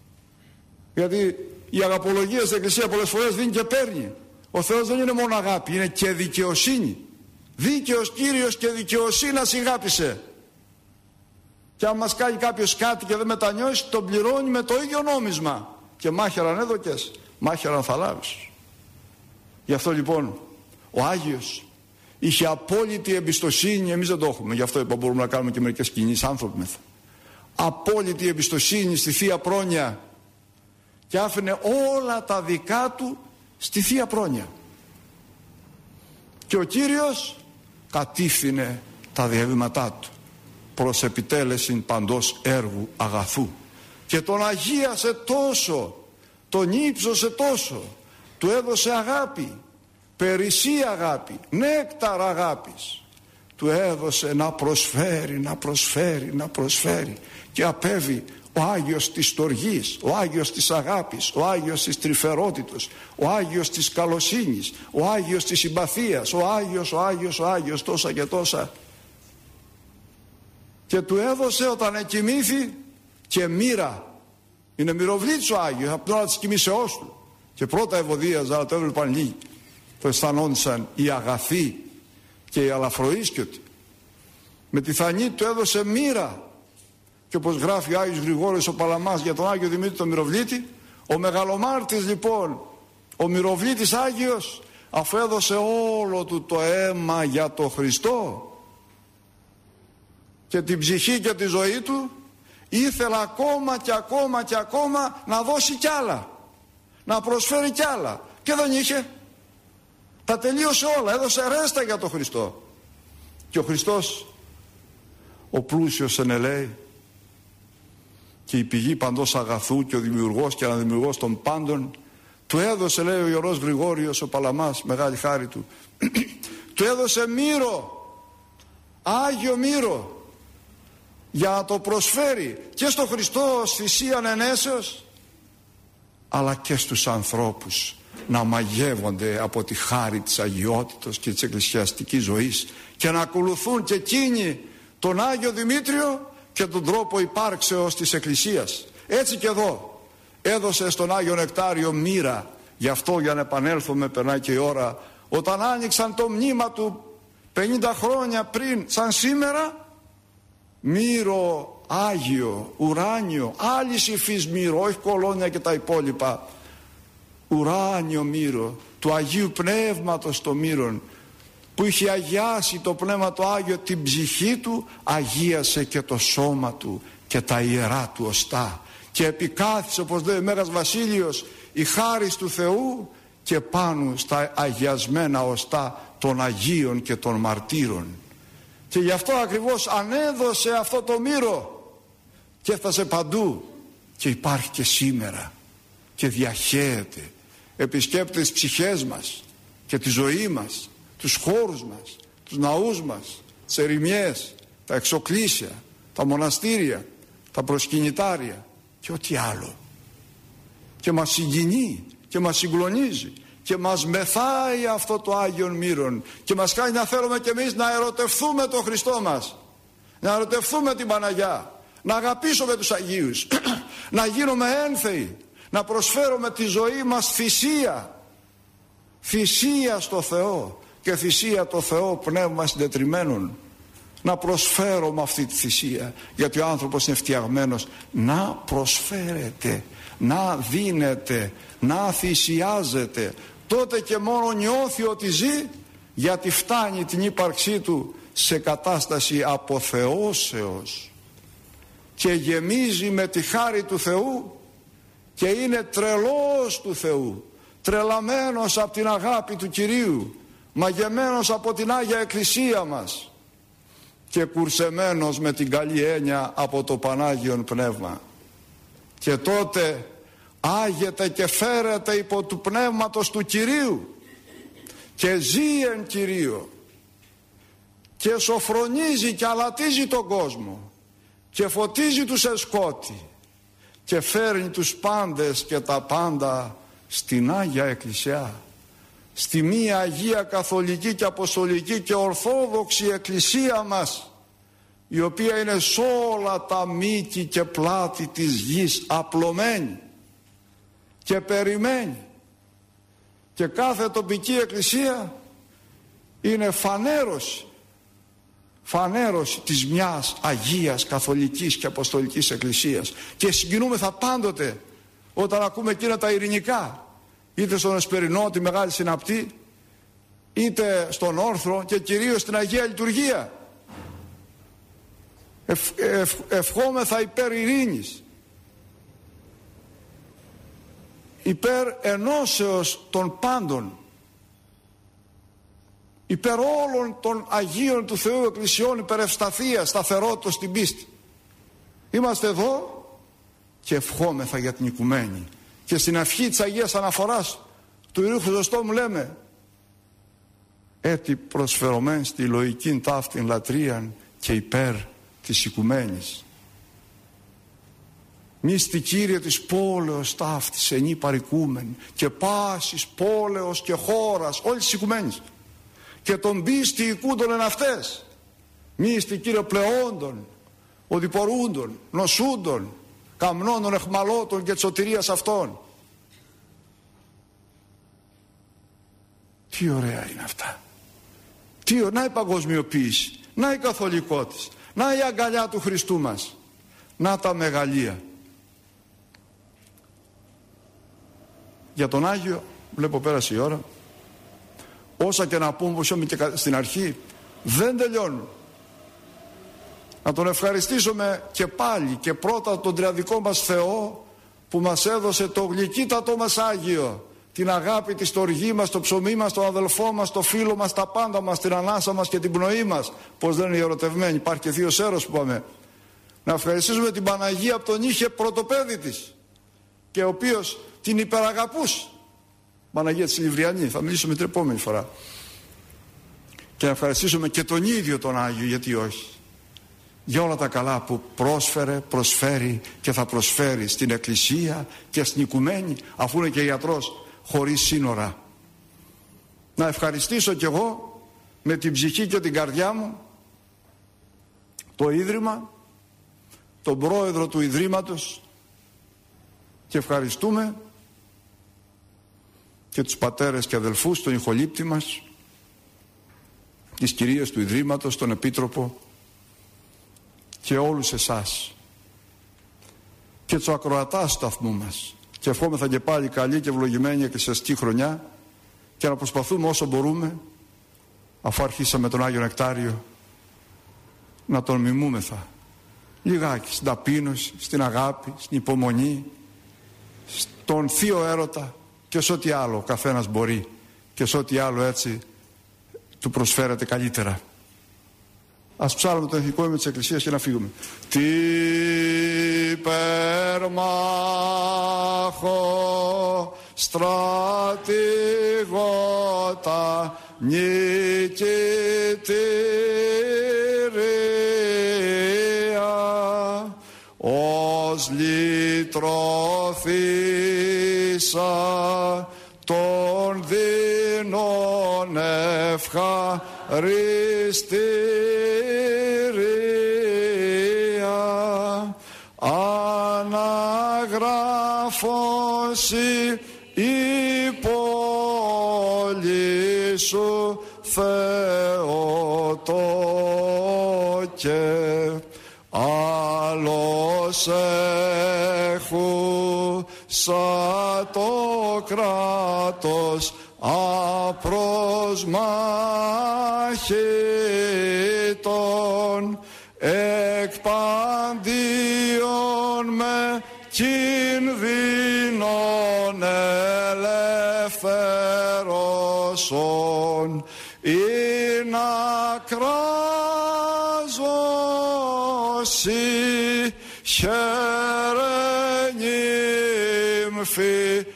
Speaker 1: Γιατί η αγαπολογία στην Εκκλησία πολλές φορές δίνει και παίρνει. Ο Θεός δεν είναι μόνο αγάπη, είναι και δικαιοσύνη. Δίκαιος Κύριος και δικαιοσύνη αγάπησε. Και αν μας κάνει κάποιος κάτι και δεν μετανιώσει, τον πληρώνει με το ίδιο νόμισμα. Και μάχαιραν έδωκες, μάχαιραν θα λάβεις. Γι' αυτό λοιπόν ο Άγιος είχε απόλυτη εμπιστοσύνη, εμείς δεν το έχουμε. Γι' αυτό είπα, μπορούμε να κάνουμε και μερικές κινήσεις, άνθρωποι μέθα. Απόλυτη εμπιστοσύνη στη Θεία Πρόνοια και άφηνε όλα τα δικά του στη Θεία Πρόνοια. Και ο Κύριος κατήφθηνε τα διαβήματά του προς επιτέλεσιν παντός έργου αγαθού και τον αγίασε τόσο, τον ύψωσε τόσο, του έδωσε αγάπη, περισσή αγάπη, νέκταρ αγάπης, του έδωσε να προσφέρει, να προσφέρει, να προσφέρει και απέβη ο Άγιος της στοργής, ο Άγιος της αγάπης, ο Άγιος της τρυφερότητος, ο Άγιος της καλοσύνης, ο Άγιος της συμπαθίας, ο Άγιος, ο Άγιος, ο Άγιος, τόσα και τόσα. Και του έδωσε όταν εκοιμήθη και μοίρα. Είναι μυροβλήτης ο Άγιος από την ώρα της κοιμήσεώς του. Και πρώτα ευωδίαζα, αλλά το έβλεπαν λίγοι. Το αισθανόντουσαν οι αγαθοί και οι αλαφροίσκιωτοι. Με τη θανή του έδωσε μοίρα. Και όπως γράφει ο Άγιος Γρηγόριος ο Παλαμάς για τον Άγιο Δημήτρη τον Μυροβλήτη, ο μεγαλομάρτης λοιπόν, ο Μυροβλήτης Άγιος, αφού έδωσε όλο του το αίμα για το Χριστό και την ψυχή και τη ζωή του, ήθελε ακόμα και ακόμα και ακόμα να δώσει κι άλλα, να προσφέρει κι άλλα, και δεν είχε. Τα τελείωσε όλα, έδωσε ρέστα για το Χριστό. Και ο Χριστός, ο πλούσιος ενελέει και η πηγή παντός αγαθού και ο δημιουργός και αναδημιουργός των πάντων, του έδωσε, λέει ο Ιερός Γρηγόριος ο Παλαμάς, μεγάλη χάρη του, του έδωσε μύρο, Άγιο μύρο, για να το προσφέρει και στο Χριστό ως θυσίαν ενέσεως, αλλά και στους ανθρώπους να μαγεύονται από τη χάρη της αγιότητος και της εκκλησιαστικής ζωής και να ακολουθούν και εκείνοι τον Άγιο Δημήτριο και τον τρόπο υπάρξεως της Εκκλησίας. Έτσι και εδώ έδωσε στον Άγιο Νεκτάριο μοίρα. Γι' αυτό, για να επανέλθουμε, περνάει και η ώρα, όταν άνοιξαν το μνήμα του 50 χρόνια πριν, σαν σήμερα, μύρο Άγιο, ουράνιο, άλλης υφής μύρο, όχι κολόνια και τα υπόλοιπα, ουράνιο μύρο, του Αγίου Πνεύματος το μύρον, που είχε αγιάσει το Πνεύμα το Άγιο την ψυχή του, αγίασε και το σώμα του και τα ιερά του οστά, και επικάθισε, όπως λέει ο Μέγας Βασίλειος, η χάρις του Θεού και πάνω στα αγιασμένα οστά των Αγίων και των Μαρτύρων. Και γι' αυτό ακριβώς ανέδωσε αυτό το μύρο και έφτασε παντού και υπάρχει και σήμερα και διαχέεται, επισκέπτεται τις ψυχές μας και τη ζωή μας, τους χώρους μας, τους ναούς μας, τις ερημιές, τα εξοκλήσια, τα μοναστήρια, τα προσκυνητάρια και ό,τι άλλο, και μας συγκινεί και μας συγκλονίζει και μας μεθάει αυτό το Άγιον μύρον και μας κάνει να θέλουμε κι εμείς να ερωτευθούμε τον Χριστό μας, να ερωτευθούμε την Παναγιά, να αγαπήσουμε τους Αγίους, να γίνουμε ένθεοι, να προσφέρουμε τη ζωή μας θυσία στο Θεό και θυσία το Θεό πνεύμα συντετριμμένων. Να προσφέρουμε αυτή τη θυσία, γιατί ο άνθρωπος είναι φτιαγμένος να προσφέρεται, να δίνεται, να θυσιάζεται. Τότε και μόνο νιώθει ότι ζει, γιατί φτάνει την ύπαρξή του σε κατάσταση αποθεώσεως και γεμίζει με τη χάρη του Θεού και είναι τρελός του Θεού, τρελαμένος από την αγάπη του Κυρίου, μαγεμένος από την Άγια Εκκλησία μας και κουρσεμένος με την καλή έννοια από το Πανάγιον Πνεύμα. Και τότε άγεται και φέρεται υπό του Πνεύματος του Κυρίου και ζει εν Κυρίω και σοφρονίζει και αλατίζει τον κόσμο και φωτίζει τους εσκότη και φέρνει τους πάντες και τα πάντα στην Άγια Εκκλησιά, στη μία Αγία Καθολική και Αποστολική και Ορθόδοξη Εκκλησία μας, η οποία είναι σ' όλα τα μήκη και πλάτη της γης απλωμένη και περιμένει, και κάθε τοπική εκκλησία είναι φανέρωση της μιας Αγίας Καθολικής και Αποστολικής Εκκλησίας. Και συγκινούμεθα πάντοτε όταν ακούμε εκείνα τα ειρηνικά, είτε στον Εσπερινό, τη Μεγάλη Συναπτή, είτε στον Όρθρο και κυρίως στην Αγία Λειτουργία. Ευχόμεθα υπέρ ειρήνης, υπέρ ενώσεως των πάντων, υπέρ όλων των Αγίων του Θεού Εκκλησιών, υπέρ ευσταθίας, σταθερότητας στην πίστη. Είμαστε εδώ και ευχόμεθα για την οικουμένη. Και στην ευχή της Αγίας Αναφοράς του Ιερού Χρυσοστόμου λέμε: «Έτι προσφερωμέν στη λογικήν ταύτην λατρείαν και υπέρ της οικουμένης. Μίστη Κύριε της πόλεως ταύτης ενή παρικούμεν και πάσης πόλεως και χώρας όλης της οικουμένης και τον πίστη οικούντων εν αυτές. Μίστη Κύριε πλεόντων, οδηπορούντων, νοσούντων, καμνών εχμαλώτων και της σωτηρίας αυτών». Τι ωραία είναι αυτά. Να η παγκοσμιοποίηση, να η καθολικότης, να η αγκαλιά του Χριστού μας, να τα μεγαλεία. Για τον Άγιο, βλέπω πέρασε η ώρα, όσα και να πούμε, όπως είπαμε και στην αρχή, δεν τελειώνουν. Να τον ευχαριστήσουμε και πάλι και πρώτα τον τριαδικό μας Θεό που μας έδωσε το γλυκύτατο μας Άγιο, την αγάπη, τη στοργή μας, το ψωμί μας, τον αδελφό μας, το φίλο μας, τα πάντα μας, την ανάσα μας και την πνοή μας. Πώς δεν είναι ερωτευμένοι, υπάρχει και θείος Έρος που πάμε. Να ευχαριστήσουμε την Παναγία που τον είχε πρωτοπέδι της και ο οποίος την υπεραγαπούσε. Παναγία της Λιβριανή, θα μιλήσουμε την επόμενη φορά. Και να ευχαριστήσουμε και τον ίδιο τον Άγιο, γιατί όχι, για όλα τα καλά που πρόσφερε, προσφέρει και θα προσφέρει στην Εκκλησία και στην οικουμένη, αφού είναι και ιατρός χωρίς σύνορα. Να ευχαριστήσω κι εγώ με την ψυχή και την καρδιά μου το Ίδρυμα, τον πρόεδρο του Ιδρύματος, και ευχαριστούμε και τους πατέρες και αδελφούς, τον ηχολήπτη μας, τις κυρίες του Ιδρύματος, τον Επίτροπο και όλους εσάς και τους ακροατάς του σταθμού μας, και ευχόμεθα και πάλι καλή και ευλογημένη εκκλησιαστική χρονιά, και να προσπαθούμε όσο μπορούμε, αφού αρχίσαμε τον Άγιο Νεκτάριο, να τον μιμούμεθα λιγάκι στην ταπείνωση, στην αγάπη, στην υπομονή, στον θείο έρωτα και σε ό,τι άλλο ο καθένας μπορεί και σε ό,τι άλλο έτσι του προσφέρεται καλύτερα. Ας ψάλουμε το εθνικό ύμνο της Εκκλησίας και να φύγουμε. Τι υπερμάχο στρατηγότα νικητήρια, ως λυτρωθήσα των δεινών ευχαριστήρια, αναγράφωση η πόλη σου Θεοτόκε, άλλος έχουν σαν το κράτος απροσμάχητον, εκ παντίον με κινδύνων ελευθερώσον, ή να κράζωση χαίρε νύμφη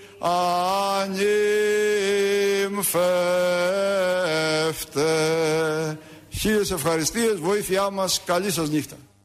Speaker 1: ανύμφευτε. Χίλιες ευχαριστίες, βοήθειά μας, καλή σας νύχτα.